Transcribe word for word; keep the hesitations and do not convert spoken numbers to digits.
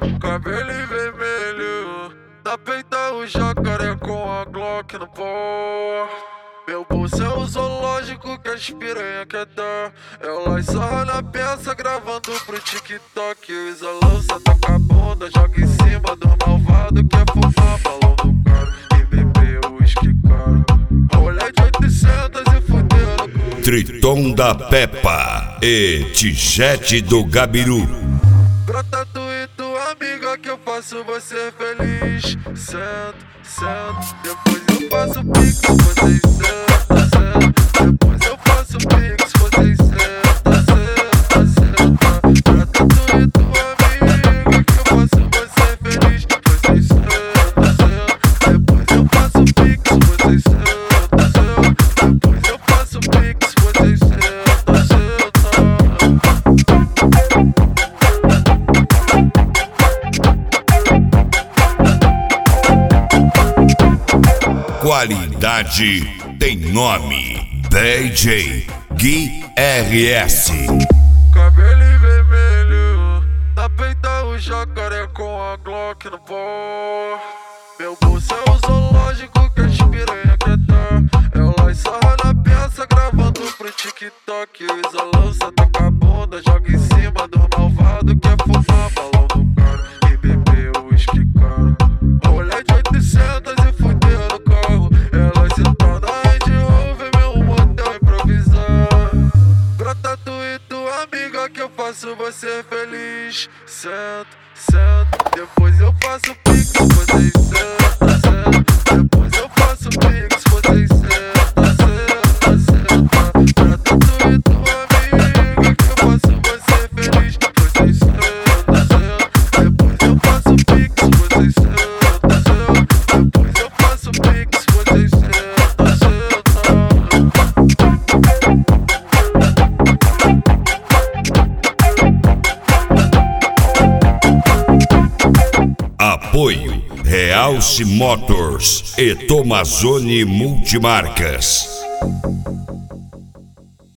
Cabelo vermelho, na peita o jacaré com a Glock no pó. Meu bolso é o zoológico que as piranha quer dar. Ela sarra na peça gravando pro TikTok. O isolão senta com a bunda, joga em cima do malvado. Quer fumar balão do cara e beber uísque caro. Rolê de oitocentos e fudendo com Triton da Peppa e Tijete do Gabiru. Brota tu e tua amiga que eu faço você feliz. Senta, senta, depois eu faço pix, vocês senta, senta. Depois eu faço pix, vocês senta, senta, senta. Brota tu e tua amiga que eu faço você feliz. Vocês senta, senta. Depois eu faço pix, vocês senta, senta. Depois eu faço pix, vocês senta, senta. Qualidade tem nome. D J Gui R S. Cabelo vermelho, na peita o jacaré com a Glock no pó. Meu bolso é o zoológico que as piranha quer dar. Ela sarra na peça gravando pro TikTok. O isolão senta com a bunda, joga em cima do malvado. Quer fumar balão do cara e beber uísque caro. Rolê de oitocentos e fuder no carro. Ela sentada de Rover, meu motel improvisar. Brota tu e tua amiga que eu faço você feliz. Senta, senta, depois eu faço pix, vocês senta, senta. Depois eu faço pix, vocês senta, senta, senta. Brota tu e tua amiga que eu faço você feliz. Vocês senta, senta. Depois eu faço pix, vocês senta, senta. Depois eu faço pix, vocês senta, senta. Apoio Realce Motors e Tomazone Multimarcas.